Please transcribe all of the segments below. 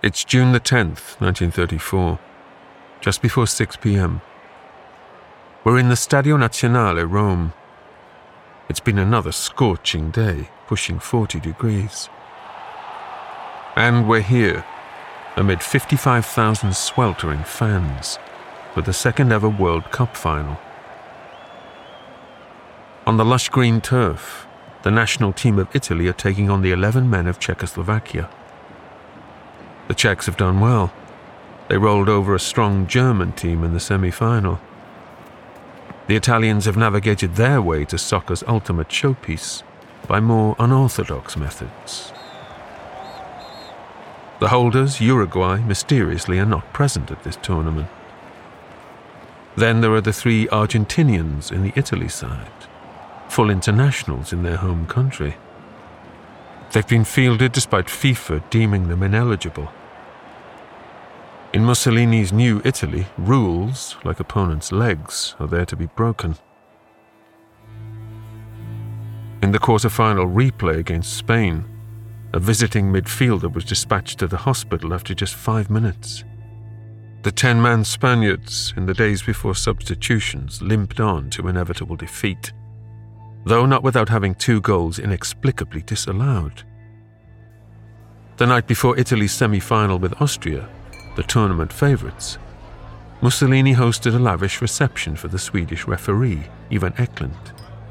It's June the 10th, 1934, just before 6 p.m. We're in the Stadio Nazionale, Rome. It's been another scorching day, pushing 40 degrees. And we're here, amid 55,000 sweltering fans, for the second ever World Cup final. On the lush green turf, the national team of Italy are taking on the 11 men of Czechoslovakia. The Czechs have done well. They rolled over a strong German team in the semi-final. The Italians have navigated their way to soccer's ultimate showpiece by more unorthodox methods. The holders, Uruguay, mysteriously are not present at this tournament. Then there are the three Argentinians in the Italy side, full internationals in their home country. They've been fielded despite FIFA deeming them ineligible. In Mussolini's new Italy, rules, like opponents' legs, are there to be broken. In the quarter-final replay against Spain, a visiting midfielder was dispatched to the hospital after just 5 minutes. The 10-man Spaniards, in the days before substitutions, limped on to inevitable defeat, though not without having 2 goals inexplicably disallowed. The night before Italy's semi-final with Austria, the tournament favourites, Mussolini hosted a lavish reception for the Swedish referee, Ivan Eklund.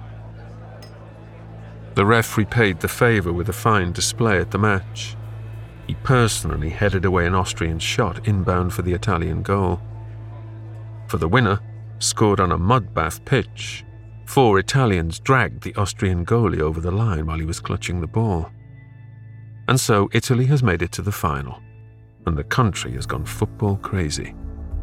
The ref repaid the favour with a fine display at the match. He personally headed away an Austrian shot inbound for the Italian goal. For the winner, scored on a mud-bath pitch, 4 Italians dragged the Austrian goalie over the line while he was clutching the ball. And so Italy has made it to the final, and the country has gone football crazy.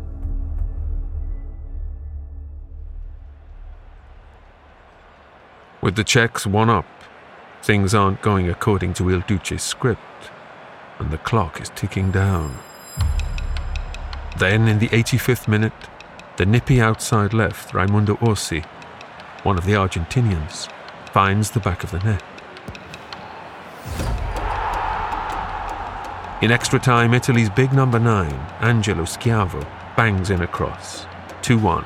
With the Czechs 1 up, things aren't going according to Il Duce's script, and the clock is ticking down. Then, in the 85th minute, the nippy outside left Raimundo Orsi, one of the Argentinians, finds the back of the net. In extra time, Italy's big number 9, Angelo Schiavo, bangs in a cross, 2-1.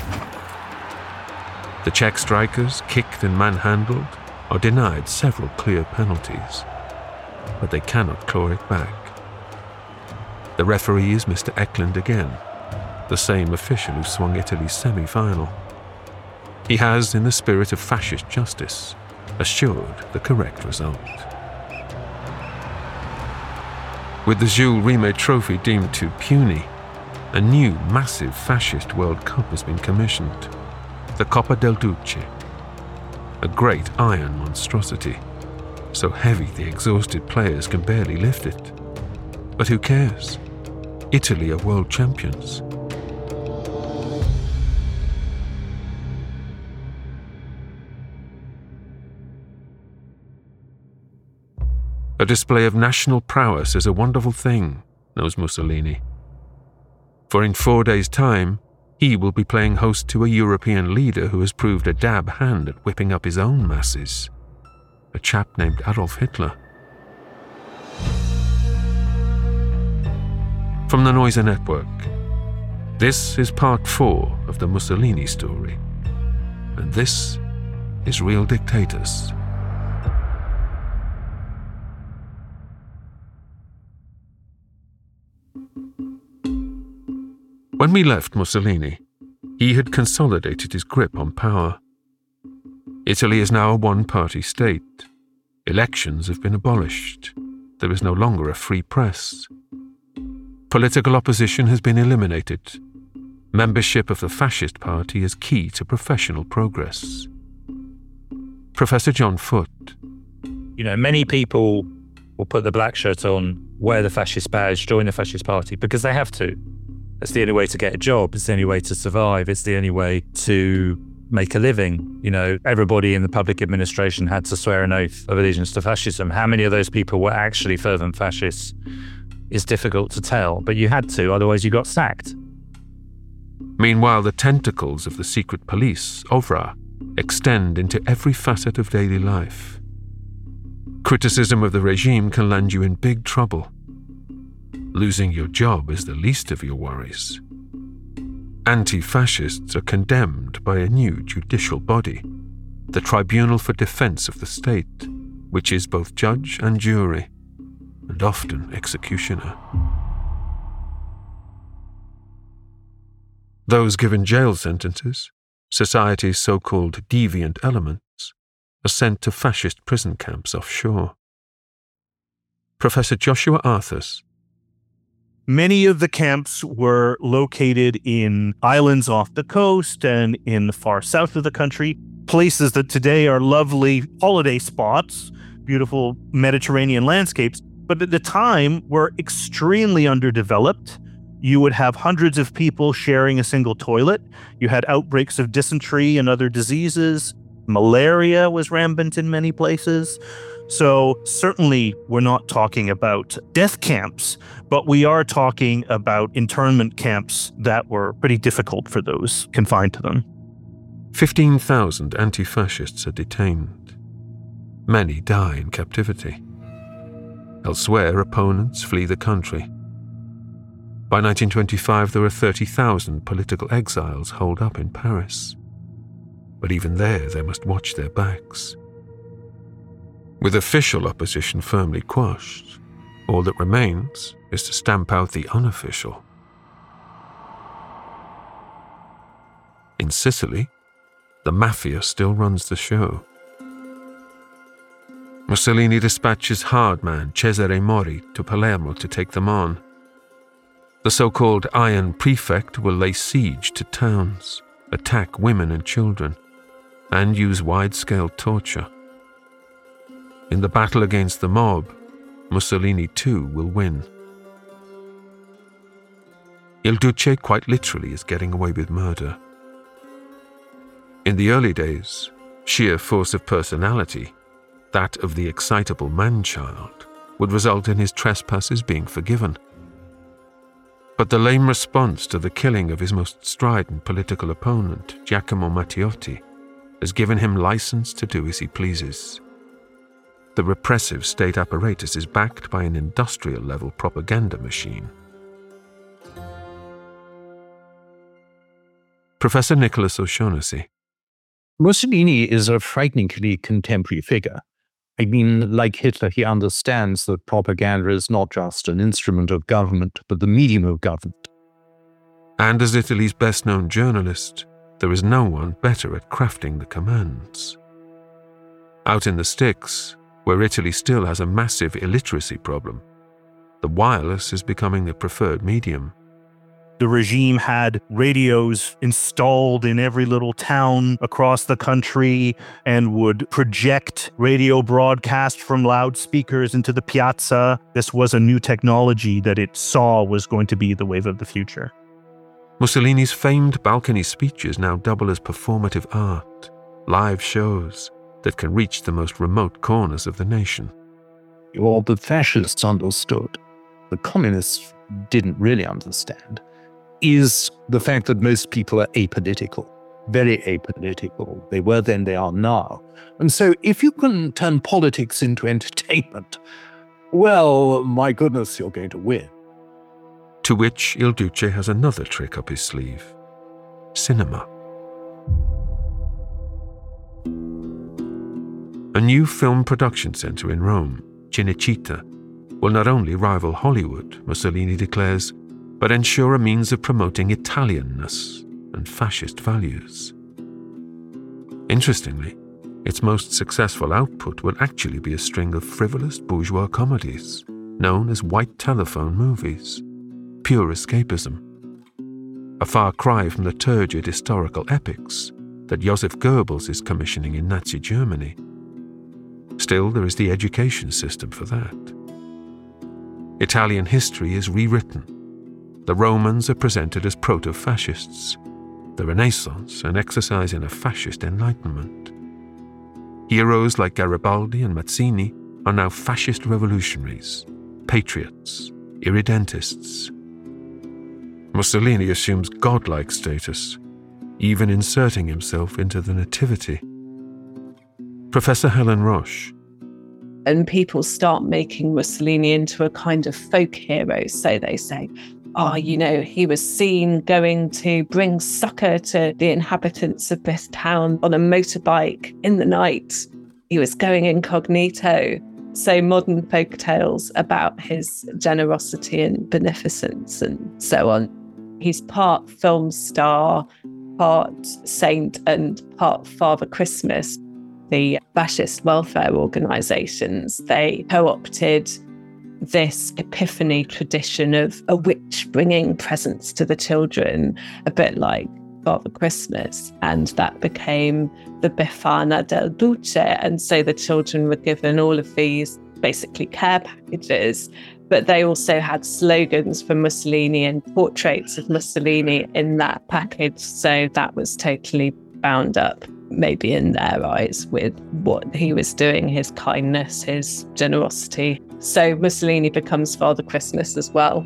The Czech strikers, kicked and manhandled, are denied several clear penalties, but they cannot claw it back. The referee is Mr. Eklund again, the same official who swung Italy's semi-final. He has, in the spirit of fascist justice, assured the correct result. With the Jules Rimet Trophy deemed too puny, a new massive fascist World Cup has been commissioned, the Coppa del Duce, a great iron monstrosity, so heavy the exhausted players can barely lift it. But who cares? Italy are world champions. A display of national prowess is a wonderful thing, knows Mussolini. For in 4 days' time, he will be playing host to a European leader who has proved a dab hand at whipping up his own masses, a chap named Adolf Hitler. From the Noise Network, this is part 4 of the Mussolini story, and this is Real Dictators. When we left Mussolini, he had consolidated his grip on power. Italy is now a one-party state. Elections have been abolished. There is no longer a free press. Political opposition has been eliminated. Membership of the fascist party is key to professional progress. Professor John Foote. Many people will put the black shirt on, wear the fascist badge, join the fascist party because they have to. It's the only way to get a job. It's the only way to survive. It's the only way to make a living. Everybody in the public administration had to swear an oath of allegiance to fascism. How many of those people were actually fervent fascists is difficult to tell, but you had to, otherwise you got sacked. Meanwhile, the tentacles of the secret police, OVRA, extend into every facet of daily life. Criticism of the regime can land you in big trouble. Losing your job is the least of your worries. Anti-fascists are condemned by a new judicial body, the Tribunal for Defense of the State, which is both judge and jury, and often executioner. Those given jail sentences, society's so-called deviant elements, are sent to fascist prison camps offshore. Professor Joshua Arthurs. Many of the camps were located in islands off the coast and in the far south of the country, places that today are lovely holiday spots, beautiful Mediterranean landscapes, but at the time were extremely underdeveloped. You would have hundreds of people sharing a single toilet. You had outbreaks of dysentery and other diseases. Malaria was rampant in many places. So certainly we're not talking about death camps, but we are talking about internment camps that were pretty difficult for those confined to them. 15,000 anti-fascists are detained. Many die in captivity. Elsewhere, opponents flee the country. By 1925, there were 30,000 political exiles holed up in Paris. But even there, they must watch their backs. With official opposition firmly quashed, all that remains is to stamp out the unofficial. In Sicily, the mafia still runs the show. Mussolini dispatches hard man Cesare Mori to Palermo to take them on. The so-called Iron Prefect will lay siege to towns, attack women and children, and use wide-scale torture. In the battle against the mob, Mussolini too will win. Il Duce quite literally is getting away with murder. In the early days, sheer force of personality, that of the excitable man-child, would result in his trespasses being forgiven. But the lame response to the killing of his most strident political opponent, Giacomo Matteotti, has given him license to do as he pleases. The repressive state apparatus is backed by an industrial-level propaganda machine. Professor Nicholas O'Shaughnessy. Mussolini is a frighteningly contemporary figure. I mean, like Hitler, he understands that propaganda is not just an instrument of government, but the medium of government. And as Italy's best-known journalist, there is no one better at crafting the commands. Out in the sticks, where Italy still has a massive illiteracy problem, the wireless is becoming the preferred medium. The regime had radios installed in every little town across the country and would project radio broadcast from loudspeakers into the piazza. This was a new technology that it saw was going to be the wave of the future. Mussolini's famed balcony speeches now double as performative art, live shows that can reach the most remote corners of the nation. All the fascists understood, the communists didn't really understand, is the fact that most people are apolitical, very apolitical. They were then, they are now. And so if you can turn politics into entertainment, well, my goodness, you're going to win. To which Il Duce has another trick up his sleeve: cinema. A new film production center in Rome, Cinecittà, will not only rival Hollywood, Mussolini declares, but ensure a means of promoting Italianness and fascist values. Interestingly, its most successful output will actually be a string of frivolous bourgeois comedies, known as white telephone movies, pure escapism. A far cry from the turgid historical epics that Joseph Goebbels is commissioning in Nazi Germany. Still, there is the education system for that. Italian history is rewritten. The Romans are presented as proto-fascists, the Renaissance an exercise in a fascist enlightenment. Heroes like Garibaldi and Mazzini are now fascist revolutionaries, patriots, irredentists. Mussolini assumes godlike status, even inserting himself into the Nativity. Professor Helen Roche. And people start making Mussolini into a kind of folk hero. So they say, oh, he was seen going to bring succor to the inhabitants of this town on a motorbike in the night. He was going incognito. So modern folk tales about his generosity and beneficence and so on. He's part film star, part saint and part Father Christmas. The fascist welfare organisations, they co-opted this epiphany tradition of a witch bringing presents to the children, a bit like Father Christmas, and that became the Befana del Duce. And so the children were given all of these basically care packages, but they also had slogans for Mussolini and portraits of Mussolini in that package. So that was totally bound up, maybe in their eyes, with what he was doing, his kindness, his generosity. So Mussolini becomes Father Christmas as well.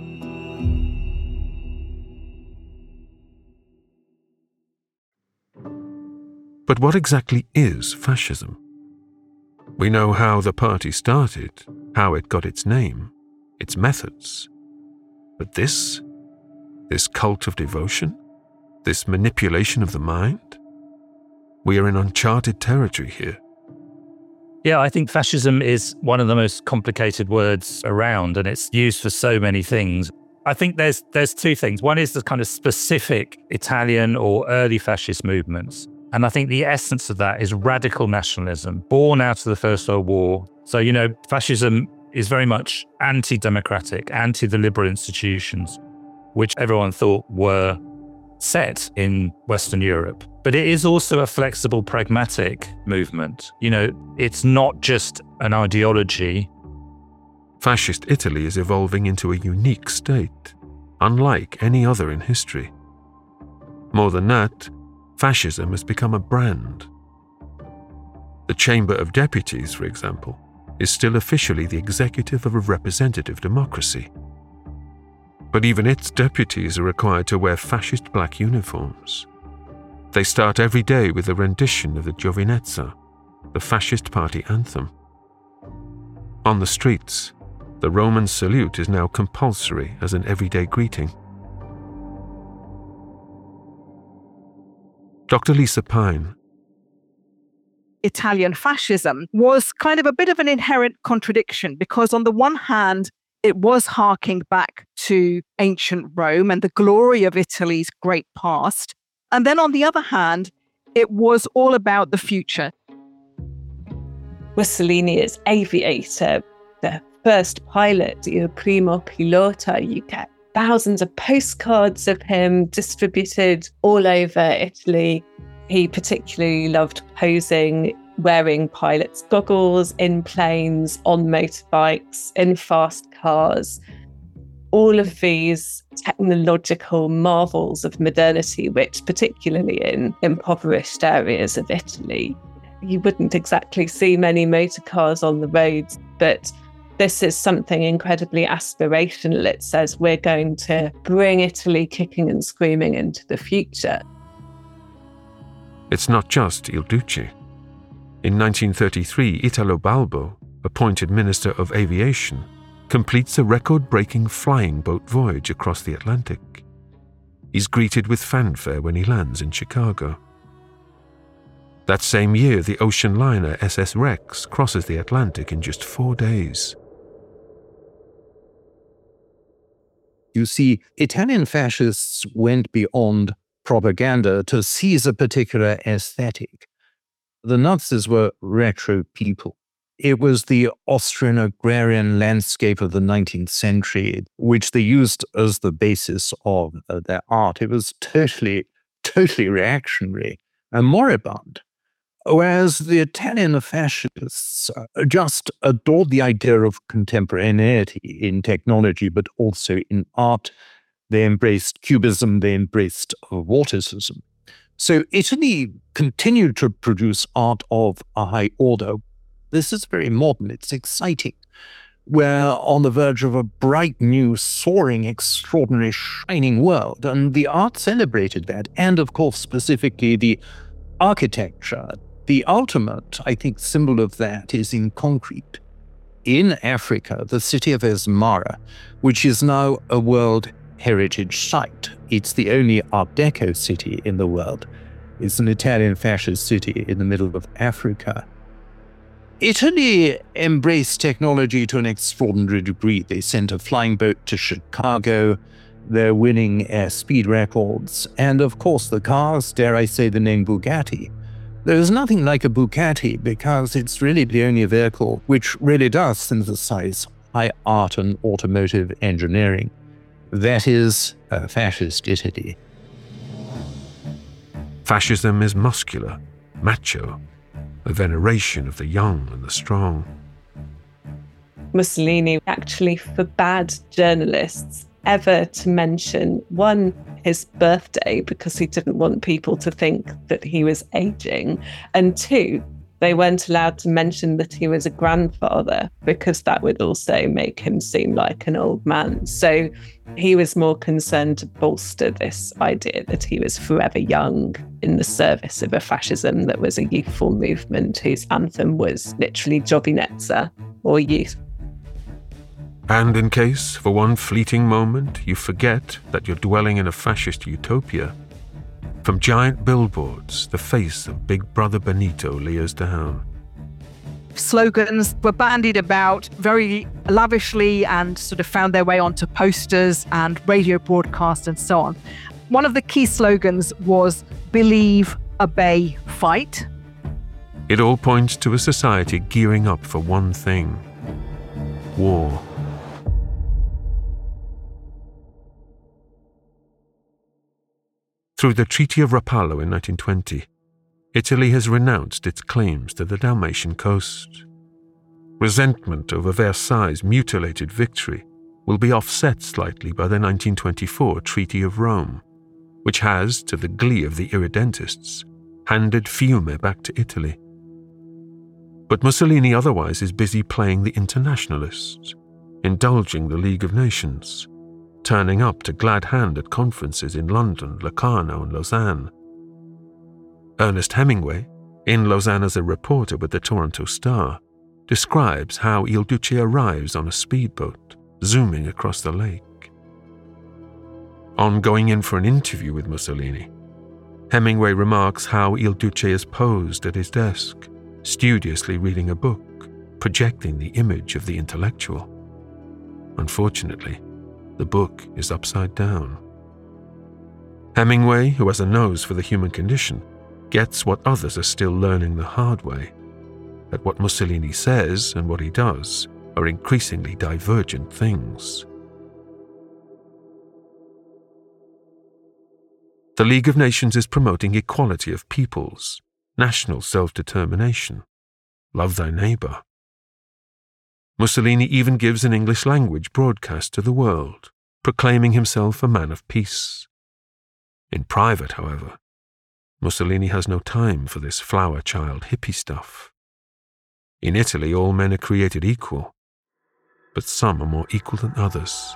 But what exactly is fascism? We know how the party started, how it got its name, its methods. But this cult of devotion, this manipulation of the mind, we are in uncharted territory here. Yeah, I think fascism is one of the most complicated words around, and it's used for so many things. I think there's two things. One is the kind of specific Italian or early fascist movements. And I think the essence of that is radical nationalism, born out of the First World War. So, fascism is very much anti-democratic, anti the liberal institutions, which everyone thought were set in Western Europe. But it is also a flexible, pragmatic movement. It's not just an ideology. Fascist Italy is evolving into a unique state, unlike any other in history. More than that, fascism has become a brand. The Chamber of Deputies, for example, is still officially the executive of a representative democracy. But even its deputies are required to wear fascist black uniforms. They start every day with a rendition of the Giovinezza, the fascist party anthem. On the streets, the Roman salute is now compulsory as an everyday greeting. Dr. Lisa Pine. Italian fascism was kind of a bit of an inherent contradiction, because on the one hand, it was harking back to ancient Rome and the glory of Italy's great past. And then on the other hand, it was all about the future. Mussolini is aviator, the first pilot, il primo pilota. You get thousands of postcards of him distributed all over Italy. He particularly loved posing, wearing pilot's goggles in planes, on motorbikes, in fast cars. All of these technological marvels of modernity, which particularly in impoverished areas of Italy, you wouldn't exactly see many motor cars on the roads, but this is something incredibly aspirational. It says we're going to bring Italy kicking and screaming into the future. It's not just Il Duce. In 1933, Italo Balbo, appointed Minister of Aviation, completes a record-breaking flying boat voyage across the Atlantic. He's greeted with fanfare when he lands in Chicago. That same year, the ocean liner SS Rex crosses the Atlantic in just 4 days. You see, Italian fascists went beyond propaganda to seize a particular aesthetic. The Nazis were retro people. It was the Austrian agrarian landscape of the 19th century, which they used as the basis of their art. It was totally reactionary and moribund. Whereas the Italian fascists just adored the idea of contemporaneity in technology, but also in art. They embraced Cubism, they embraced Vorticism. So Italy continued to produce art of a high order. This is very modern, it's exciting. We're on the verge of a bright, new, soaring, extraordinary, shining world, and the art celebrated that. And of course, specifically the architecture, The ultimate, I think, symbol of that is in concrete. In Africa, the city of Asmara, which is now a World Heritage Site. It's the only Art Deco city in the world. It's an Italian fascist city in the middle of Africa. Italy embraced technology to an extraordinary degree. They sent a flying boat to Chicago. They're winning speed records. And of course, the cars, dare I say the name Bugatti. There's nothing like a Bugatti because it's really the only vehicle which really does synthesize high art and automotive engineering. That is fascist Italy. Fascism is muscular, macho, a veneration of the young and the strong. Mussolini actually forbade journalists ever to mention, one, his birthday, because he didn't want people to think that he was aging, and two, they weren't allowed to mention that he was a grandfather because that would also make him seem like an old man. So he was more concerned to bolster this idea that he was forever young in the service of a fascism that was a youthful movement whose anthem was literally Giovinezza, or youth. And in case, for one fleeting moment, you forget that you're dwelling in a fascist utopia, from giant billboards, the face of Big Brother Benito leers down. Slogans were bandied about very lavishly and sort of found their way onto posters and radio broadcasts and so on. One of the key slogans was "Believe, Obey, Fight." It all points to a society gearing up for one thing: war. Through the Treaty of Rapallo in 1920, Italy has renounced its claims to the Dalmatian coast. Resentment over Versailles' mutilated victory will be offset slightly by the 1924 Treaty of Rome, which has, to the glee of the irredentists, handed Fiume back to Italy. But Mussolini otherwise is busy playing the internationalists, indulging the League of Nations, turning up to glad hand at conferences in London, Locarno and Lausanne. Ernest Hemingway, in Lausanne as a reporter with the Toronto Star, describes how Il Duce arrives on a speedboat, zooming across the lake. On going in for an interview with Mussolini, Hemingway remarks how Il Duce is posed at his desk, studiously reading a book, projecting the image of the intellectual. Unfortunately, the book is upside down. Hemingway, who has a nose for the human condition, gets what others are still learning the hard way, that what Mussolini says and what he does are increasingly divergent things. The League of Nations is promoting equality of peoples, national self-determination. Love thy neighbour. Mussolini even gives an English language broadcast to the world, proclaiming himself a man of peace. In private, however, Mussolini has no time for this flower child hippie stuff. In Italy, all men are created equal, but some are more equal than others.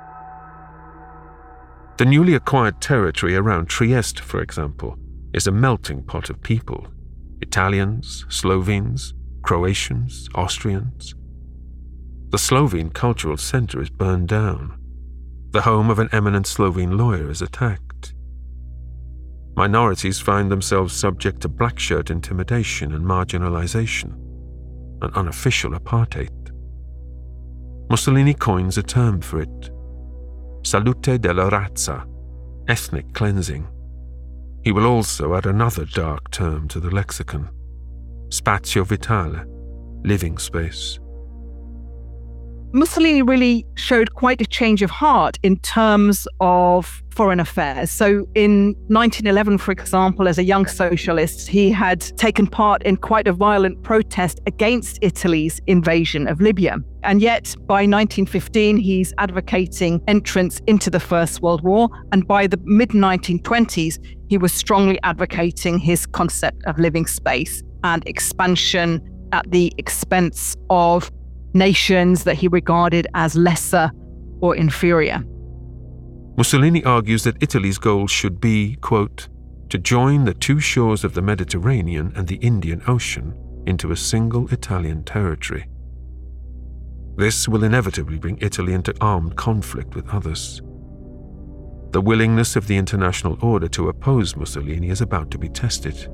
The newly acquired territory around Trieste, for example, is a melting pot of people: Italians, Slovenes, Croatians, Austrians. The Slovene cultural center is burned down. The home of an eminent Slovene lawyer is attacked. Minorities find themselves subject to black shirt intimidation and marginalization, an unofficial apartheid. Mussolini coins a term for it: salute della razza, ethnic cleansing. He will also add another dark term to the lexicon: spazio vitale, living space. Mussolini really showed quite a change of heart in terms of foreign affairs. So in 1911, for example, as a young socialist, he had taken part in quite a violent protest against Italy's invasion of Libya. And yet, by 1915, he's advocating entrance into the First World War. And by the mid-1920s, he was strongly advocating his concept of living space and expansion at the expense of nations that he regarded as lesser or inferior. Mussolini argues that Italy's goal should be, quote, to join the two shores of the Mediterranean and the Indian Ocean into a single Italian territory. This will inevitably bring Italy into armed conflict with others. The willingness of the international order to oppose Mussolini is about to be tested.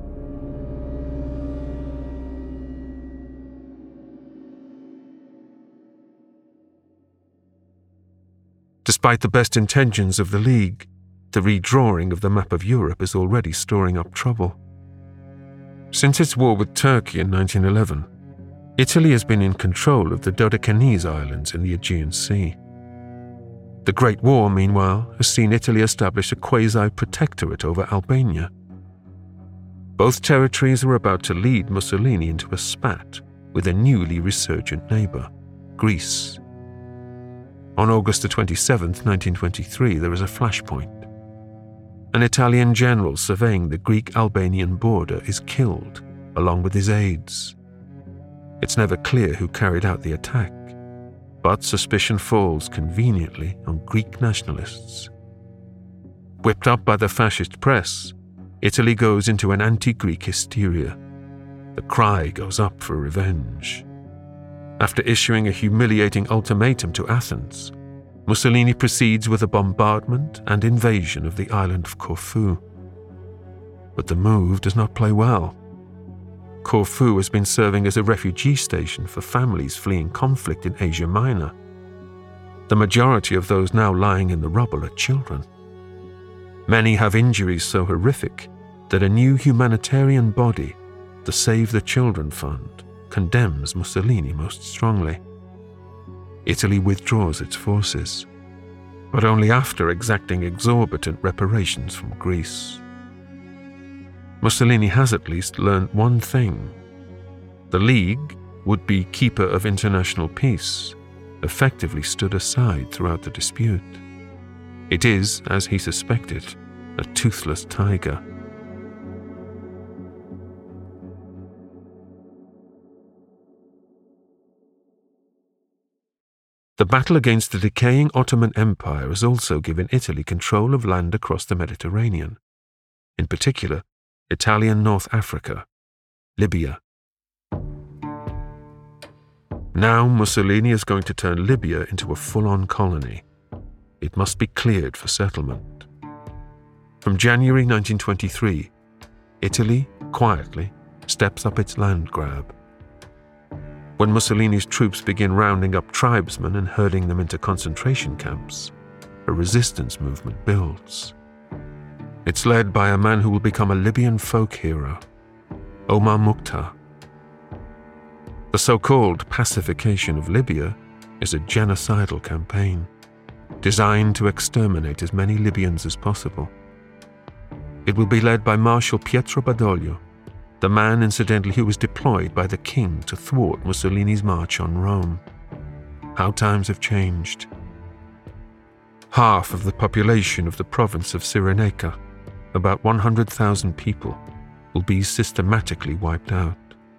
Despite the best intentions of the League, the redrawing of the map of Europe is already storing up trouble. Since its war with Turkey in 1911, Italy has been in control of the Dodecanese Islands in the Aegean Sea. The Great War, meanwhile, has seen Italy establish a quasi-protectorate over Albania. Both territories are about to lead Mussolini into a spat with a newly resurgent neighbour, Greece. On August 27, 1923, there is a flashpoint. An Italian general surveying the Greek-Albanian border is killed, along with his aides. It's never clear who carried out the attack, but suspicion falls conveniently on Greek nationalists. Whipped up by the fascist press, Italy goes into an anti-Greek hysteria. The cry goes up for revenge. After issuing a humiliating ultimatum to Athens, Mussolini proceeds with a bombardment and invasion of the island of Corfu. But the move does not play well. Corfu has been serving as a refugee station for families fleeing conflict in Asia Minor. The majority of those now lying in the rubble are children. Many have injuries so horrific that a new humanitarian body, the Save the Children Fund, condemns Mussolini most strongly. Italy withdraws its forces, but only after exacting exorbitant reparations from Greece. Mussolini has at least learned one thing. The League, would-be keeper of international peace, effectively stood aside throughout the dispute. It is, as he suspected, a toothless tiger. The battle against the decaying Ottoman Empire has also given Italy control of land across the Mediterranean, in particular, Italian North Africa, Libya. Now Mussolini is going to turn Libya into a full-on colony. It must be cleared for settlement. From January 1923, Italy, quietly, steps up its land grab. When Mussolini's troops begin rounding up tribesmen and herding them into concentration camps, a resistance movement builds. It's led by a man who will become a Libyan folk hero, Omar Mukhtar. The so-called pacification of Libya is a genocidal campaign, designed to exterminate as many Libyans as possible. It will be led by Marshal Pietro Badoglio, the man, incidentally, who was deployed by the king to thwart Mussolini's march on Rome. How times have changed. Half of the population of the province of Cyrenaica, about 100,000 people, will be systematically wiped out.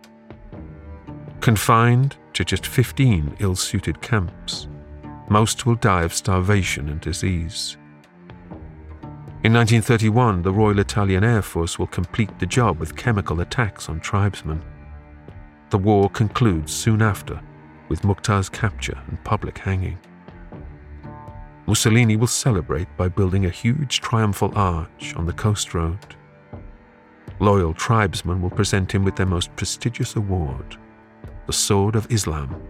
Confined to just 15 ill-suited camps, most will die of starvation and disease. In 1931, the Royal Italian Air Force will complete the job with chemical attacks on tribesmen. The war concludes soon after, with Mukhtar's capture and public hanging. Mussolini will celebrate by building a huge triumphal arch on the coast road. Loyal tribesmen will present him with their most prestigious award, the Sword of Islam.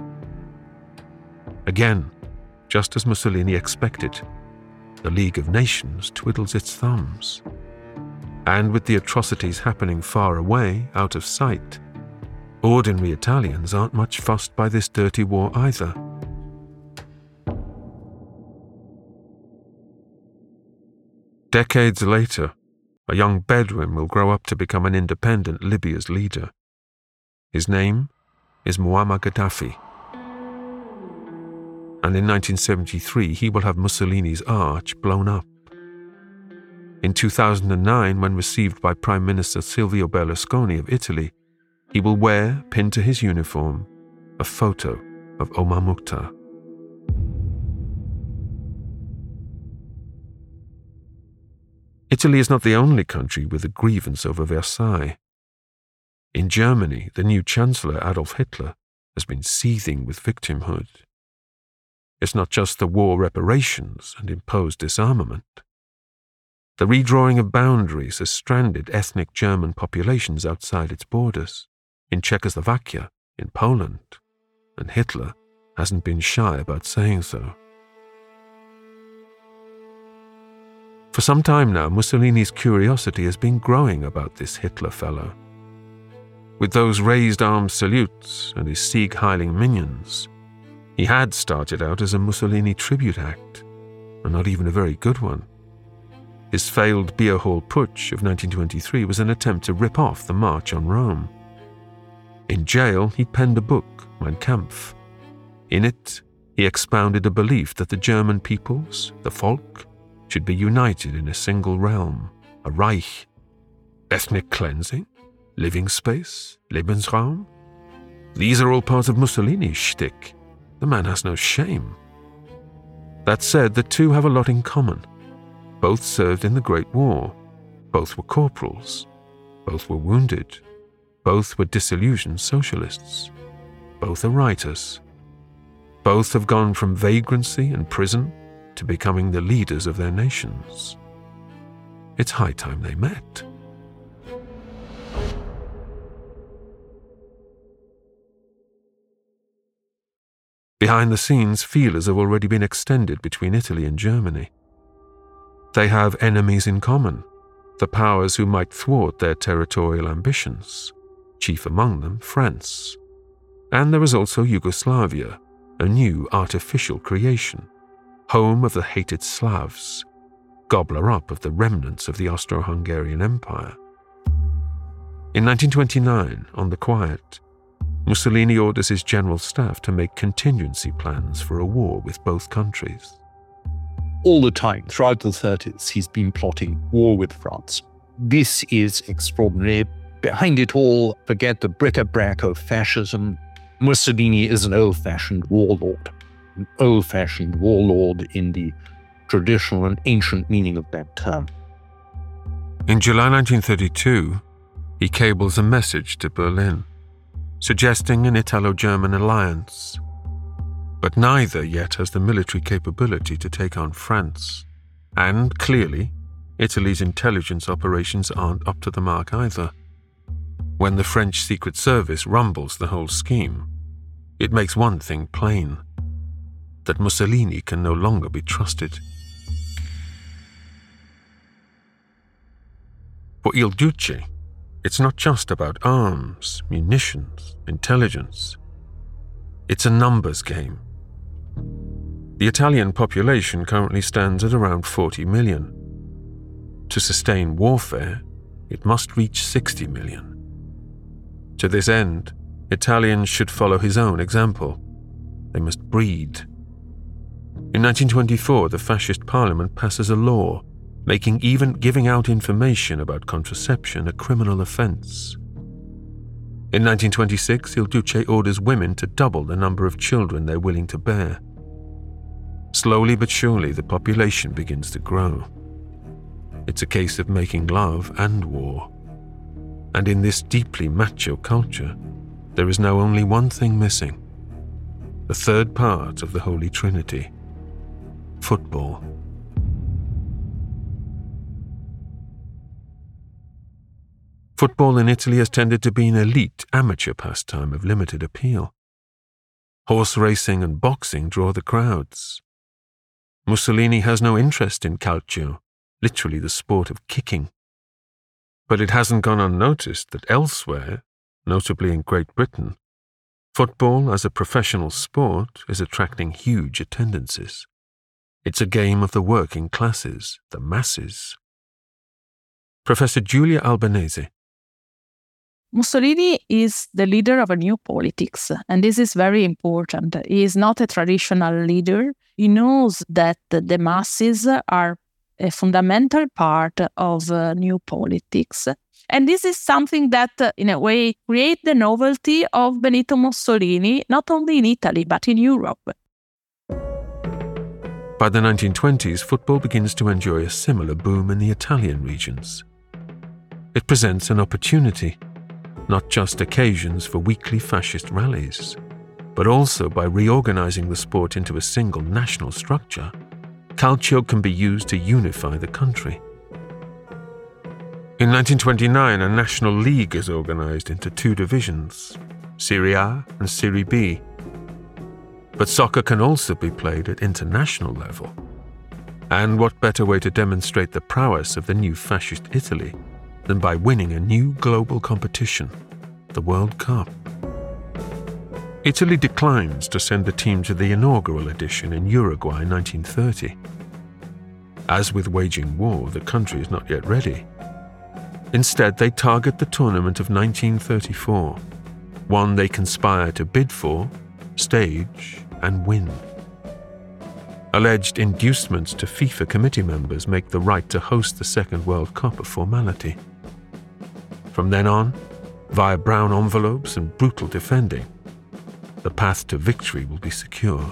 Again, just as Mussolini expected, the League of Nations twiddles its thumbs. And with the atrocities happening far away, out of sight, ordinary Italians aren't much fussed by this dirty war either. Decades later, a young Bedouin will grow up to become an independent Libya's leader. His name is Muammar Gaddafi. And in 1973, he will have Mussolini's arch blown up. In 2009, when received by Prime Minister Silvio Berlusconi of Italy, he will wear, pinned to his uniform, a photo of Omar Mukhtar. Italy is not the only country with a grievance over Versailles. In Germany, the new Chancellor Adolf Hitler has been seething with victimhood. It's not just the war reparations and imposed disarmament. The redrawing of boundaries has stranded ethnic German populations outside its borders, in Czechoslovakia, in Poland, and Hitler hasn't been shy about saying so. For some time now, Mussolini's curiosity has been growing about this Hitler fellow. With those raised arm salutes and his Sieg-heiling minions, he had started out as a Mussolini tribute act, and not even a very good one. His failed beer hall putsch of 1923 was an attempt to rip off the March on Rome. In jail, he penned a book, Mein Kampf. In it, he expounded a belief that the German peoples, the Volk, should be united in a single realm, a Reich. Ethnic cleansing? Living space? Lebensraum? These are all part of Mussolini's shtick. The man has no shame. That said, the two have a lot in common. Both served in the Great War. Both were corporals. Both were wounded. Both were disillusioned socialists. Both are writers. Both have gone from vagrancy and prison to becoming the leaders of their nations. It's high time they met. Behind the scenes, feelers have already been extended between Italy and Germany. They have enemies in common, the powers who might thwart their territorial ambitions, chief among them France. And there is also Yugoslavia, a new artificial creation, home of the hated Slavs, gobbler up of the remnants of the Austro-Hungarian Empire. In 1929, on the quiet, Mussolini orders his general staff to make contingency plans for a war with both countries. All the time, throughout the 30s, he's been plotting war with France. This is extraordinary. Behind it all, forget the bric-a-brac of fascism. Mussolini is an old-fashioned warlord. An old-fashioned warlord in the traditional and ancient meaning of that term. In July 1932, he cables a message to Berlin, suggesting an Italo-German alliance. But neither yet has the military capability to take on France. And, clearly, Italy's intelligence operations aren't up to the mark either. When the French Secret Service rumbles the whole scheme, it makes one thing plain: that Mussolini can no longer be trusted. For Il Duce, it's not just about arms, munitions, intelligence. It's a numbers game. The Italian population currently stands at around 40 million. To sustain warfare, it must reach 60 million. To this end, Italians should follow his own example. They must breed. In 1924, the fascist parliament passes a law making even giving out information about contraception a criminal offense. In 1926, Il Duce orders women to double the number of children they're willing to bear. Slowly but surely, the population begins to grow. It's a case of making love and war. And in this deeply macho culture, there is now only one thing missing: the third part of the Holy Trinity: football. Football in Italy has tended to be an elite amateur pastime of limited appeal. Horse racing and boxing draw the crowds. Mussolini has no interest in calcio, literally the sport of kicking. But it hasn't gone unnoticed that elsewhere, notably in Great Britain, football as a professional sport is attracting huge attendances. It's a game of the working classes, the masses. Professor Giulia Albanese. Mussolini is the leader of a new politics, and this is very important. He is not a traditional leader. He knows that the masses are a fundamental part of new politics. And this is something that, in a way, creates the novelty of Benito Mussolini, not only in Italy, but in Europe. By the 1920s, football begins to enjoy a similar boom in the Italian regions. It presents an opportunity, not just occasions for weekly fascist rallies, but also by reorganizing the sport into a single national structure, calcio can be used to unify the country. In 1929, a national league is organized into two divisions, Serie A and Serie B. But soccer can also be played at international level. And what better way to demonstrate the prowess of the new fascist Italy than by winning a new global competition, the World Cup? Italy declines to send a team to the inaugural edition in Uruguay in 1930. As with waging war, the country is not yet ready. Instead, they target the tournament of 1934, one they conspire to bid for, stage, and win. Alleged inducements to FIFA committee members make the right to host the Second World Cup a formality. From then on, via brown envelopes and brutal defending, the path to victory will be secure.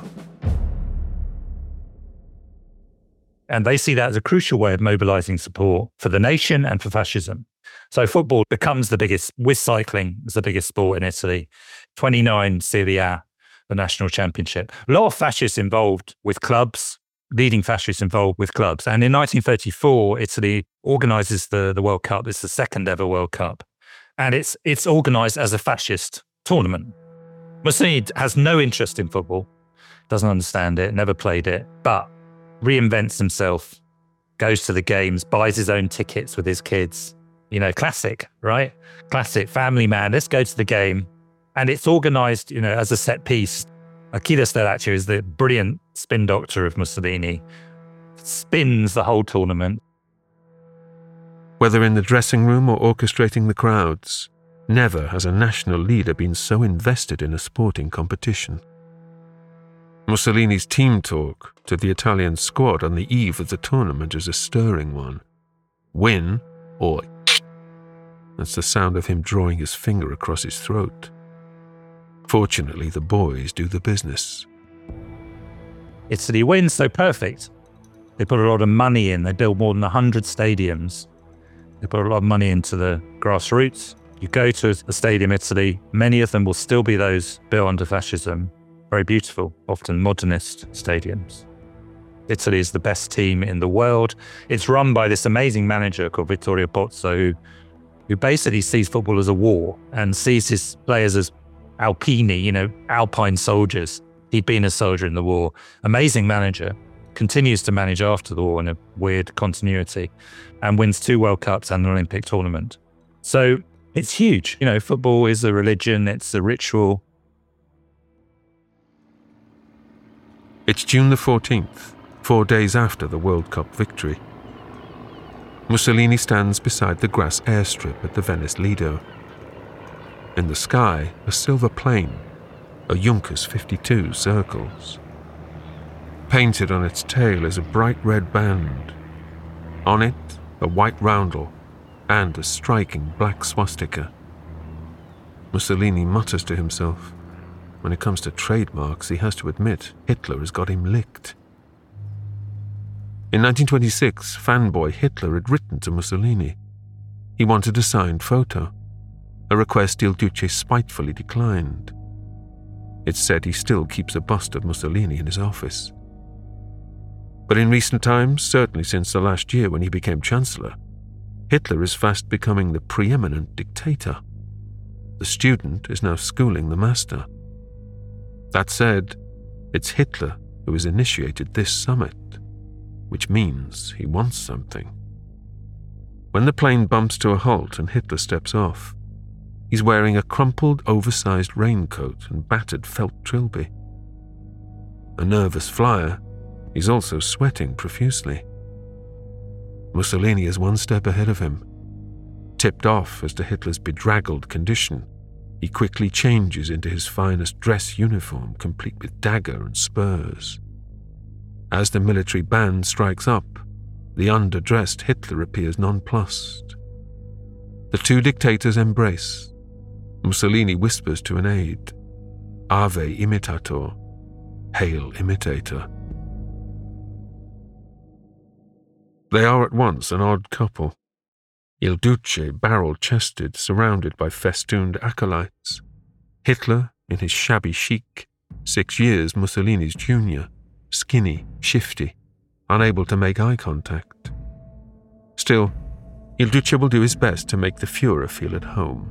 And they see that as a crucial way of mobilizing support for the nation and for fascism. So football becomes the biggest, with cycling as the biggest sport in Italy. 29 Serie A, the national championship. A lot of fascists involved with clubs, leading fascists involved with clubs. And in 1934, Italy organizes the World Cup. It's the second ever World Cup. And it's organized as a fascist tournament. Mussolini has no interest in football, doesn't understand it, never played it, but reinvents himself, goes to the games, buys his own tickets with his kids. You know, classic, right? Classic family man. Let's go to the game. And it's organized, you know, as a set piece. Achille Stellaccio is the brilliant spin doctor of Mussolini, spins the whole tournament. Whether in the dressing room or orchestrating the crowds, never has a national leader been so invested in a sporting competition. Mussolini's team talk to the Italian squad on the eve of the tournament is a stirring one. Win or that's the sound of him drawing his finger across his throat. Fortunately, the boys do the business. Italy wins, so perfect. They put a lot of money in. They build more than 100 stadiums. They put a lot of money into the grassroots. You go to a stadium in Italy, many of them will still be those built under fascism. Very beautiful, often modernist stadiums. Italy is the best team in the world. It's run by this amazing manager called Vittorio Pozzo, who basically sees football as a war and sees his players as alpini, you know, alpine soldiers. He'd been a soldier in the war. Amazing manager. Continues to manage after the war in a weird continuity and wins 2 World Cups and an Olympic tournament. So it's huge. You know, football is a religion. It's a ritual. It's June the 14th, 4 days after the World Cup victory. Mussolini stands beside the grass airstrip at the Venice Lido. In the sky, a silver plane, a Junkers 52, circles. Painted on its tail is a bright red band. On it, a white roundel and a striking black swastika. Mussolini mutters to himself. When it comes to trademarks, he has to admit Hitler has got him licked. In 1926, fanboy Hitler had written to Mussolini. He wanted a signed photo, a request Il Duce spitefully declined. It's said he still keeps a bust of Mussolini in his office. But in recent times, certainly since the last year when he became Chancellor, Hitler is fast becoming the preeminent dictator. The student is now schooling the master. That said, it's Hitler who has initiated this summit, which means he wants something. When the plane bumps to a halt and Hitler steps off, he's wearing a crumpled, oversized raincoat and battered felt trilby. A nervous flyer, he's also sweating profusely. Mussolini is one step ahead of him. Tipped off as to Hitler's bedraggled condition, he quickly changes into his finest dress uniform, complete with dagger and spurs. As the military band strikes up, the underdressed Hitler appears nonplussed. The two dictators embrace. Mussolini whispers to an aide, "Ave imitator," Hail imitator. They are at once an odd couple. Il Duce barrel-chested, surrounded by festooned acolytes. Hitler in his shabby chic, 6 years Mussolini's junior, skinny, shifty, unable to make eye contact. Still, Il Duce will do his best to make the Führer feel at home.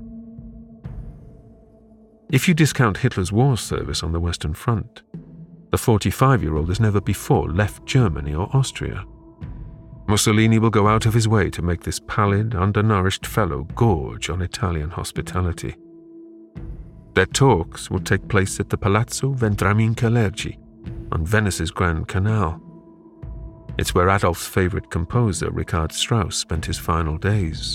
If you discount Hitler's war service on the Western Front, the 45-year-old has never before left Germany or Austria. Mussolini will go out of his way to make this pallid, undernourished fellow gorge on Italian hospitality. Their talks will take place at the Palazzo Vendramin Calergi on Venice's Grand Canal. It's where Adolf's favorite composer, Richard Strauss, spent his final days.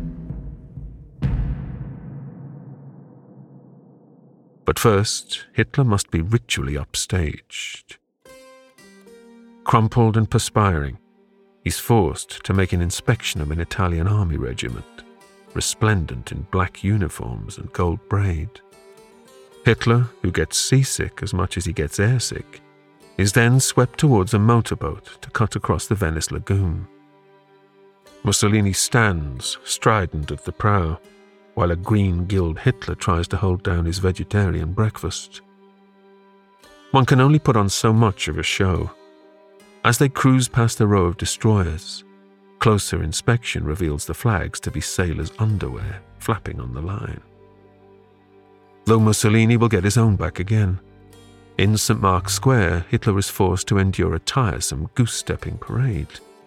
But first, Hitler must be ritually upstaged. Crumpled and perspiring, he's forced to make an inspection of an Italian army regiment, resplendent in black uniforms and gold braid. Hitler, who gets seasick as much as he gets airsick, is then swept towards a motorboat to cut across the Venice lagoon. Mussolini stands, strident at the prow, while a green-gilled Hitler tries to hold down his vegetarian breakfast. One can only put on so much of a show. As they cruise past a row of destroyers, closer inspection reveals the flags to be sailors' underwear flapping on the line. Though Mussolini will get his own back again. In St. Mark's Square, Hitler is forced to endure a tiresome goose-stepping parade.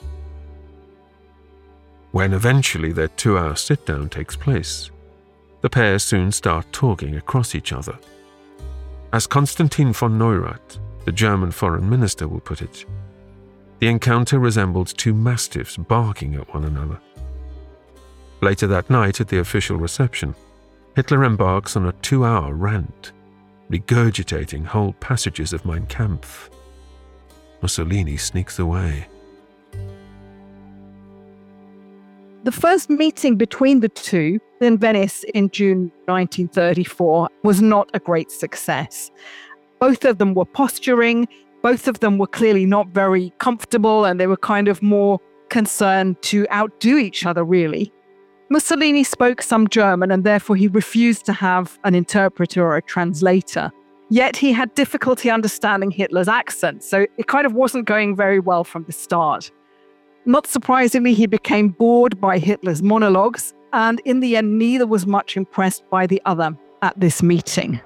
When eventually their 2-hour sit-down takes place, the pair soon start talking across each other. As Konstantin von Neurath, the German foreign minister, will put it, the encounter resembled 2 mastiffs barking at one another. Later that night at the official reception, Hitler embarks on a 2-hour rant, regurgitating whole passages of Mein Kampf. Mussolini sneaks away. The first meeting between the two in Venice in June 1934 was not a great success. Both of them were posturing, both of them were clearly not very comfortable, and they were kind of more concerned to outdo each other, really. Mussolini spoke some German, and therefore he refused to have an interpreter or a translator. Yet he had difficulty understanding Hitler's accent, so it kind of wasn't going very well from the start. Not surprisingly, he became bored by Hitler's monologues, and in the end, neither was much impressed by the other at this meeting.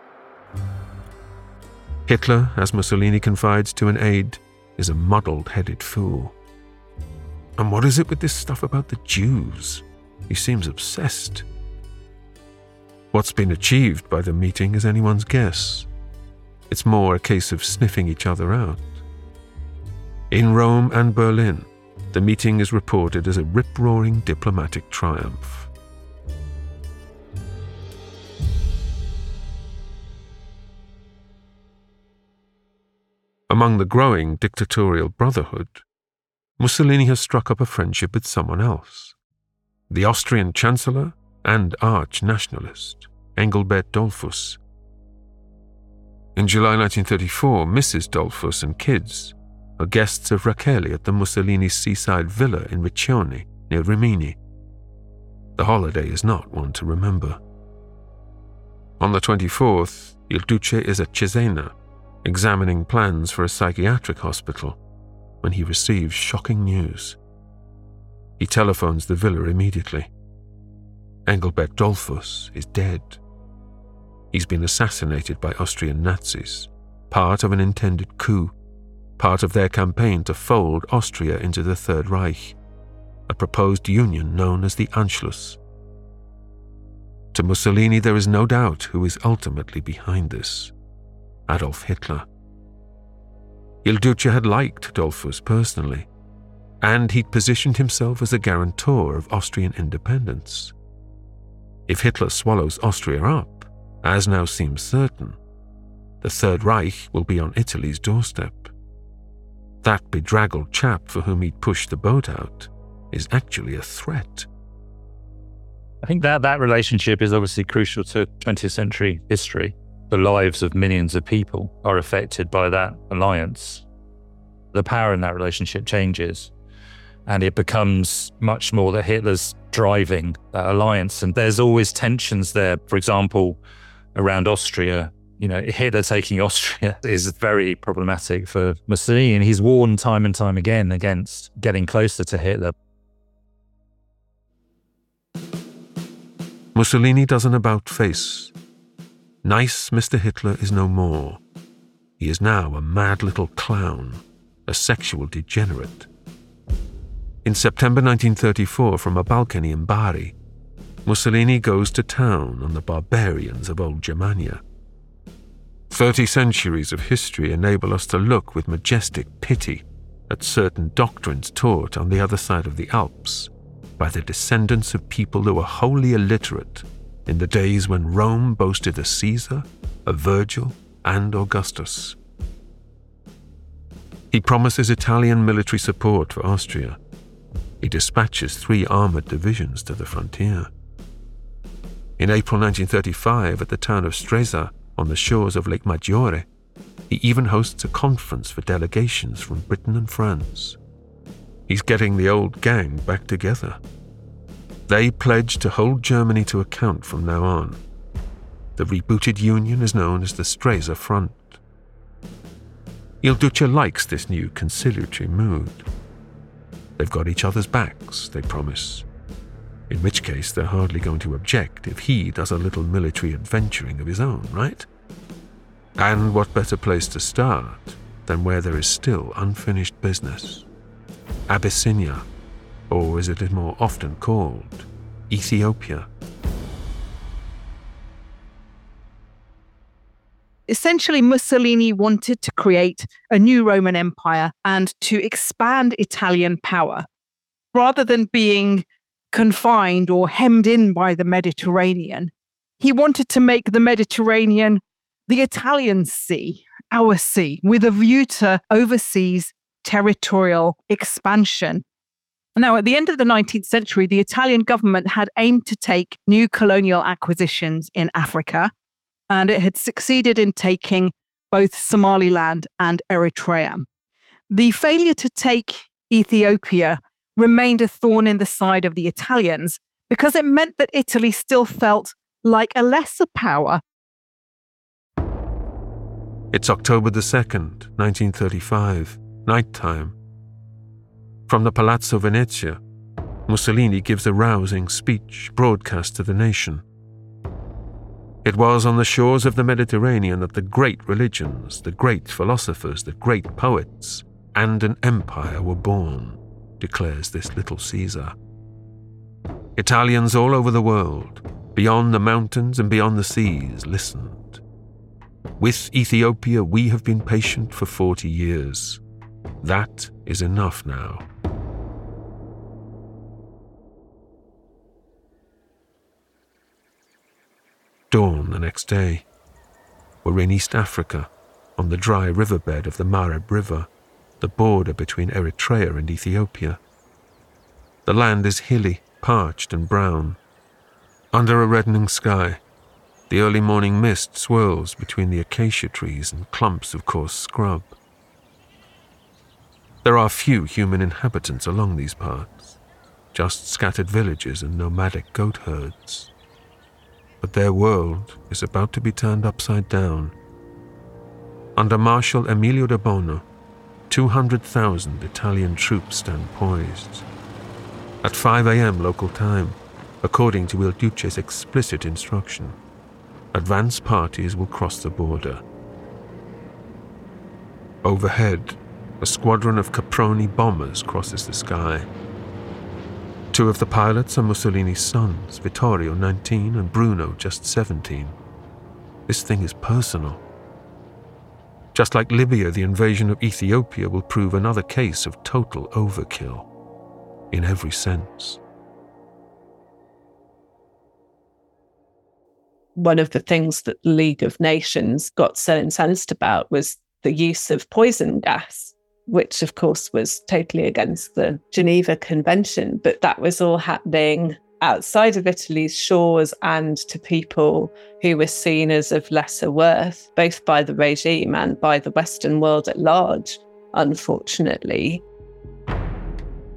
Hitler, as Mussolini confides to an aide, is a muddled-headed fool. And what is it with this stuff about the Jews? He seems obsessed. What's been achieved by the meeting is anyone's guess. It's more a case of sniffing each other out. In Rome and Berlin, the meeting is reported as a rip-roaring diplomatic triumph. Among the growing dictatorial brotherhood, Mussolini has struck up a friendship with someone else. The Austrian Chancellor and arch-nationalist, Engelbert Dollfuss. In July 1934, Mrs. Dollfuss and kids are guests of Rachele at the Mussolini's seaside villa in Riccione, near Rimini. The holiday is not one to remember. On the 24th, Il Duce is at Cesena, examining plans for a psychiatric hospital, when he receives shocking news. He telephones the villa immediately. Engelbert Dollfuss is dead. He's been assassinated by Austrian Nazis, part of an intended coup, part of their campaign to fold Austria into the Third Reich, a proposed union known as the Anschluss. To Mussolini, there is no doubt who is ultimately behind this: Adolf Hitler. Il Duce had liked Dollfuss personally, and he'd positioned himself as a guarantor of Austrian independence. If Hitler swallows Austria up, as now seems certain, the Third Reich will be on Italy's doorstep. That bedraggled chap for whom he'd pushed the boat out is actually a threat. I think that relationship is obviously crucial to 20th century history. The lives of millions of people are affected by that alliance. The power in that relationship changes. And it becomes much more that Hitler's driving that alliance. And there's always tensions there. For example, around Austria, Hitler taking Austria is very problematic for Mussolini. And he's warned time and time again against getting closer to Hitler. Mussolini does an about-face. Nice Mr. Hitler is no more. He is now a mad little clown, a sexual degenerate. In September 1934, from a balcony in Bari, Mussolini goes to town on the barbarians of old Germania. 30 centuries of history enable us to look with majestic pity at certain doctrines taught on the other side of the Alps by the descendants of people who were wholly illiterate in the days when Rome boasted a Caesar, a Virgil, and Augustus. He promises Italian military support for Austria. He dispatches 3 armoured divisions to the frontier. In April 1935, at the town of Stresa, on the shores of Lake Maggiore, he even hosts a conference for delegations from Britain and France. He's getting the old gang back together. They pledge to hold Germany to account from now on. The rebooted union is known as the Stresa Front. Il Duce likes this new conciliatory mood. They've got each other's backs, they promise. In which case, they're hardly going to object if he does a little military adventuring of his own, right? And what better place to start than where there is still unfinished business? Abyssinia, or as it is more often called, Ethiopia. Essentially, Mussolini wanted to create a new Roman Empire and to expand Italian power. Rather than being confined or hemmed in by the Mediterranean, he wanted to make the Mediterranean the Italian sea, our sea, with a view to overseas territorial expansion. Now, at the end of the 19th century, the Italian government had aimed to take new colonial acquisitions in Africa, and it had succeeded in taking both Somaliland and Eritrea. The failure to take Ethiopia remained a thorn in the side of the Italians because it meant that Italy still felt like a lesser power. It's October the 2nd, 1935, nighttime. From the Palazzo Venezia, Mussolini gives a rousing speech broadcast to the nation. It was on the shores of the Mediterranean that the great religions, the great philosophers, the great poets, and an empire were born, declares this little Caesar. Italians all over the world, beyond the mountains and beyond the seas, listened. With Ethiopia, we have been patient for 40 years. That is enough now. Dawn the next day. We're in East Africa, on the dry riverbed of the Mareb River, the border between Eritrea and Ethiopia. The land is hilly, parched and brown. Under a reddening sky, the early morning mist swirls between the acacia trees and clumps of coarse scrub. There are few human inhabitants along these parts, just scattered villages and nomadic goat herds. But their world is about to be turned upside down. Under Marshal Emilio de Bono, 200,000 Italian troops stand poised. At 5 a.m. local time, according to Il Duce's explicit instruction, advance parties will cross the border. Overhead, a squadron of Caproni bombers crosses the sky. 2 of the pilots are Mussolini's sons, Vittorio, 19, and Bruno, just 17. This thing is personal. Just like Libya, the invasion of Ethiopia will prove another case of total overkill, in every sense. One of the things that the League of Nations got so incensed about was the use of poison gas, which of course was totally against the Geneva Convention, but that was all happening outside of Italy's shores and to people who were seen as of lesser worth, both by the regime and by the Western world at large, unfortunately.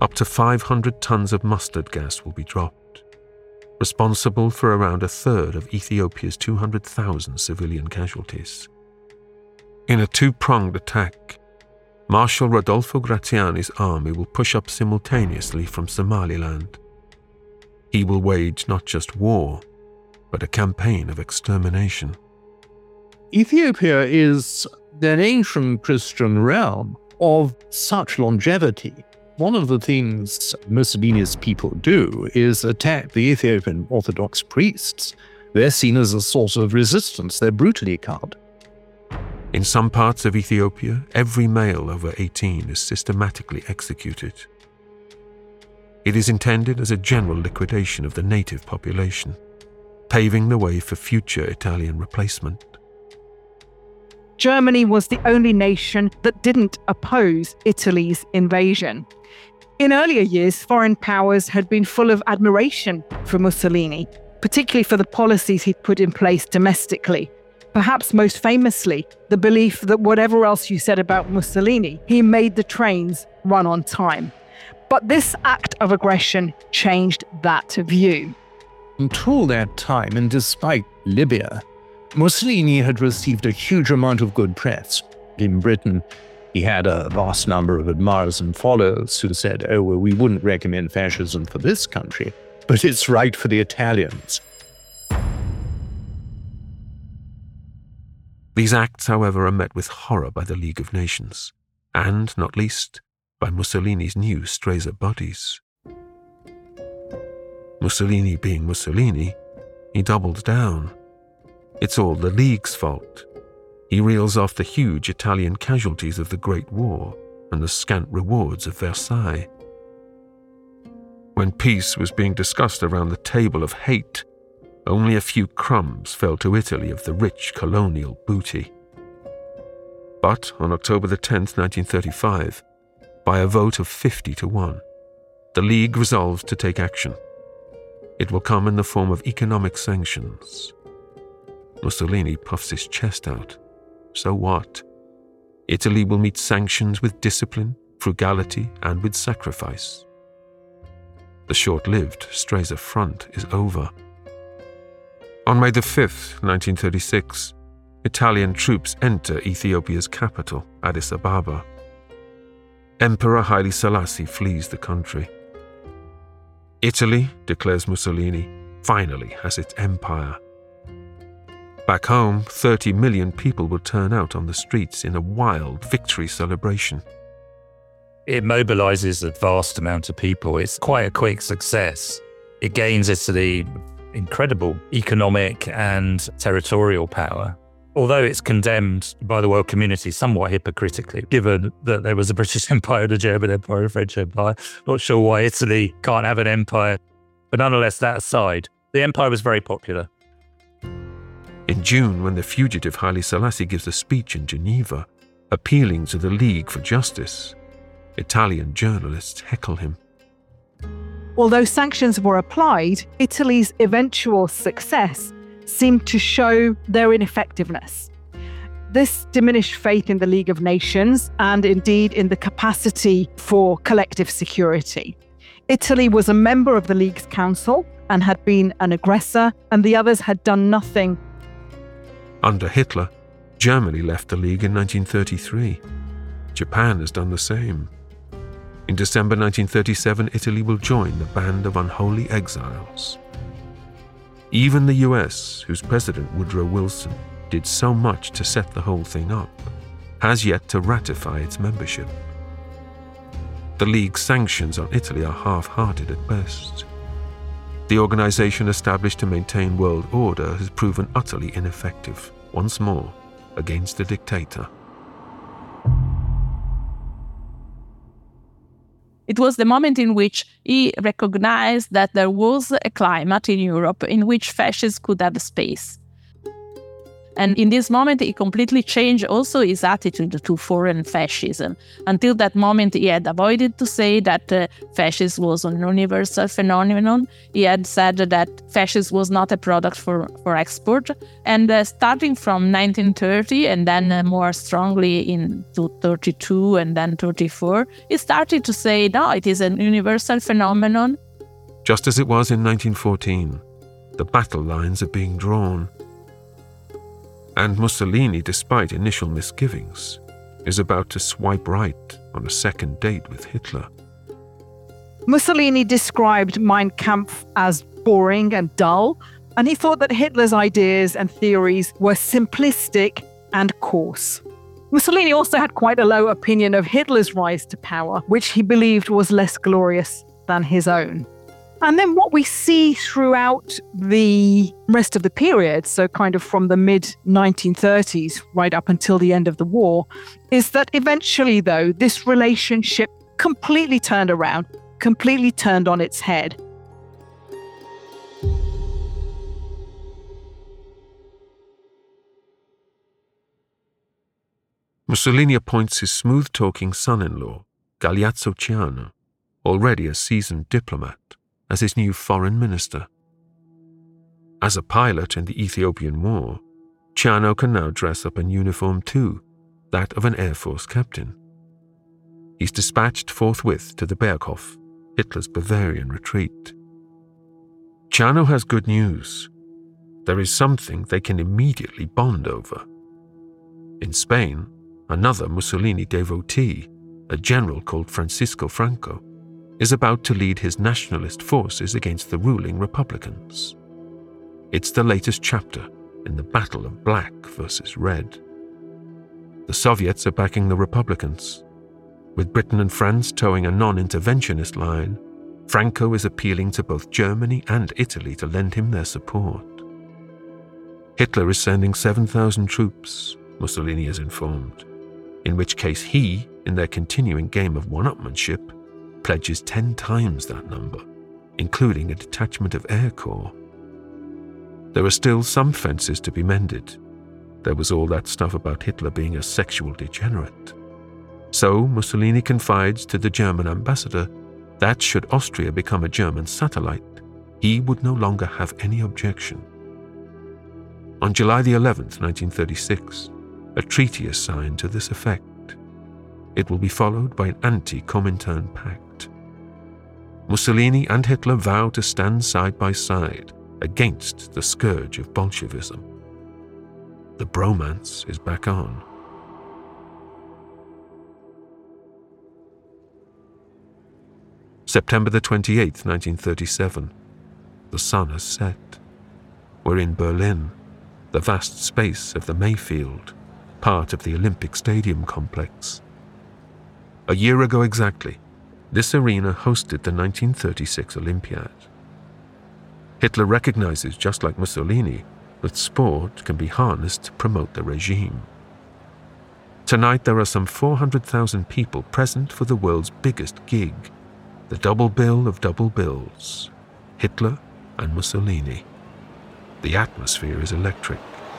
Up to 500 tons of mustard gas will be dropped, responsible for around a third of Ethiopia's 200,000 civilian casualties. In a two-pronged attack, Marshal Rodolfo Graziani's army will push up simultaneously from Somaliland. He will wage not just war, but a campaign of extermination. Ethiopia is an ancient Christian realm of such longevity. One of the things Mussolini's people do is attack the Ethiopian Orthodox priests. They're seen as a source of resistance. They're brutally cut. In some parts of Ethiopia, every male over 18 is systematically executed. It is intended as a general liquidation of the native population, paving the way for future Italian replacement. Germany was the only nation that didn't oppose Italy's invasion. In earlier years, foreign powers had been full of admiration for Mussolini, particularly for the policies he put in place domestically. Perhaps most famously, the belief that whatever else you said about Mussolini, he made the trains run on time. But this act of aggression changed that view. Until that time, and despite Libya, Mussolini had received a huge amount of good press. In Britain, he had a vast number of admirers and followers who said, oh, well, we wouldn't recommend fascism for this country, but it's right for the Italians. These acts, however, are met with horror by the League of Nations, and, not least, by Mussolini's new Stresa buddies. Mussolini being Mussolini, he doubles down. It's all the League's fault. He reels off the huge Italian casualties of the Great War and the scant rewards of Versailles. When peace was being discussed around the table of hate, only a few crumbs fell to Italy of the rich colonial booty. But on October the 10th, 1935, by a vote of 50-1, the League resolves to take action. It will come in the form of economic sanctions. Mussolini puffs his chest out. So what? Italy will meet sanctions with discipline, frugality, and with sacrifice. The short-lived Stresa Front is over. On May the 5th, 1936, Italian troops enter Ethiopia's capital, Addis Ababa. Emperor Haile Selassie flees the country. Italy, declares Mussolini, finally has its empire. Back home, 30 million people will turn out on the streets in a wild victory celebration. It mobilizes a vast amount of people. It's quite a quick success. It gains Italy incredible economic and territorial power. Although it's condemned by the world community somewhat hypocritically, given that there was a British Empire, the German Empire, a French Empire. Not sure why Italy can't have an empire. But nonetheless, that aside, the empire was very popular. In June, when the fugitive Haile Selassie gives a speech in Geneva, appealing to the League for Justice, Italian journalists heckle him. Although sanctions were applied, Italy's eventual success seemed to show their ineffectiveness. This diminished faith in the League of Nations and indeed in the capacity for collective security. Italy was a member of the League's Council and had been an aggressor, and the others had done nothing. Under Hitler, Germany left the League in 1933. Japan has done the same. In December 1937, Italy will join the band of unholy exiles. Even the US, whose President Woodrow Wilson did so much to set the whole thing up, has yet to ratify its membership. The League's sanctions on Italy are half-hearted at best. The organization established to maintain world order has proven utterly ineffective, once more, against a dictator. It was the moment in which he recognized that there was a climate in Europe in which fascists could have space. And in this moment, he completely changed also his attitude to foreign fascism. Until that moment, he had avoided to say that fascism was an universal phenomenon. He had said that fascism was not a product for export. And starting from 1930 and then more strongly in 32 and then 34, he started to say, no, it is an universal phenomenon. Just as it was in 1914, the battle lines are being drawn. And Mussolini, despite initial misgivings, is about to swipe right on a second date with Hitler. Mussolini described Mein Kampf as boring and dull, and he thought that Hitler's ideas and theories were simplistic and coarse. Mussolini also had quite a low opinion of Hitler's rise to power, which he believed was less glorious than his own. And then what we see throughout the rest of the period, so kind of from the mid-1930s right up until the end of the war, is that eventually, though, this relationship completely turned around, completely turned on its head. Mussolini appoints his smooth-talking son-in-law, Galeazzo Ciano, already a seasoned diplomat, as his new foreign minister. As a pilot in the Ethiopian War, Ciano can now dress up in uniform too, that of an Air Force captain. He's dispatched forthwith to the Berghof, Hitler's Bavarian retreat. Ciano has good news. There is something they can immediately bond over. In Spain, another Mussolini devotee, a general called Francisco Franco, is about to lead his nationalist forces against the ruling Republicans. It's the latest chapter in the battle of black versus red. The Soviets are backing the Republicans. With Britain and France towing a non-interventionist line, Franco is appealing to both Germany and Italy to lend him their support. Hitler is sending 7,000 troops, Mussolini is informed, in which case he, in their continuing game of one-upmanship, pledges 10 times that number, including a detachment of Air Corps. There are still some fences to be mended. There was all that stuff about Hitler being a sexual degenerate. So Mussolini confides to the German ambassador that should Austria become a German satellite, he would no longer have any objection. On July the 11th, 1936, a treaty is signed to this effect. It will be followed by an anti-Comintern pact. Mussolini and Hitler vow to stand side by side against the scourge of Bolshevism. The bromance is back on. September the 28th, 1937. The sun has set. We're in Berlin, the vast space of the Mayfield, part of the Olympic Stadium complex. A year ago exactly, this arena hosted the 1936 Olympiad. Hitler recognizes, just like Mussolini, that sport can be harnessed to promote the regime. Tonight there are some 400,000 people present for the world's biggest gig, the double bill of double bills, Hitler and Mussolini. The atmosphere is electric.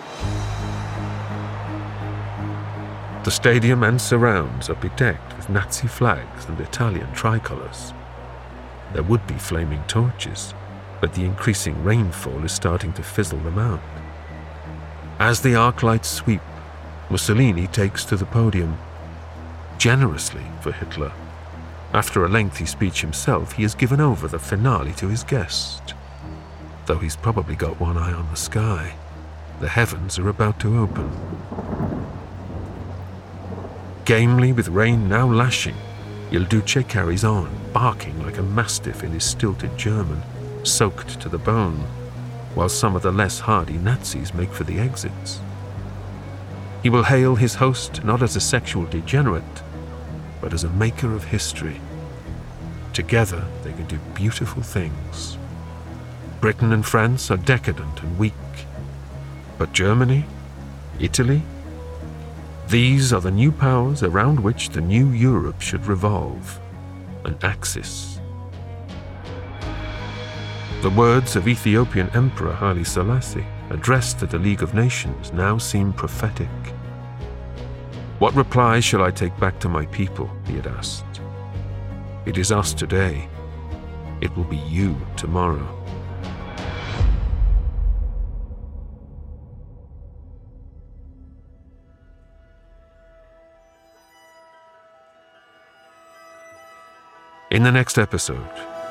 The stadium and surrounds are bedecked with Nazi flags and Italian tricolours. There would be flaming torches, but the increasing rainfall is starting to fizzle them out. As the arc lights sweep, Mussolini takes to the podium. Generously for Hitler. After a lengthy speech himself, he has given over the finale to his guest. Though he's probably got one eye on the sky. The heavens are about to open. Gamely, with rain now lashing, Il Duce carries on, barking like a mastiff in his stilted German, soaked to the bone, while some of the less hardy Nazis make for the exits. He will hail his host not as a sexual degenerate, but as a maker of history. Together, they can do beautiful things. Britain and France are decadent and weak. But Germany? Italy? These are the new powers around which the new Europe should revolve. An axis. The words of Ethiopian Emperor Haile Selassie. addressed to the League of Nations, now seemed prophetic. What reply shall I take back to my people, he had asked. It is us today. It will be you tomorrow. In the next episode,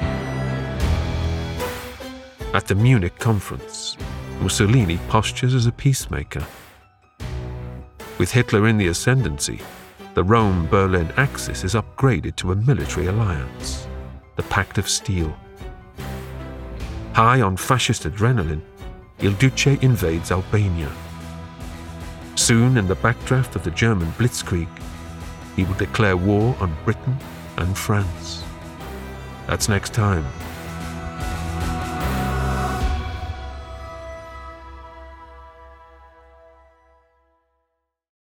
at the Munich conference, Mussolini postures as a peacemaker. With Hitler in the ascendancy, the Rome-Berlin axis is upgraded to a military alliance, the Pact of Steel. High on fascist adrenaline, Il Duce invades Albania. Soon, in the backdraft of the German Blitzkrieg, he will declare war on Britain and France. That's next time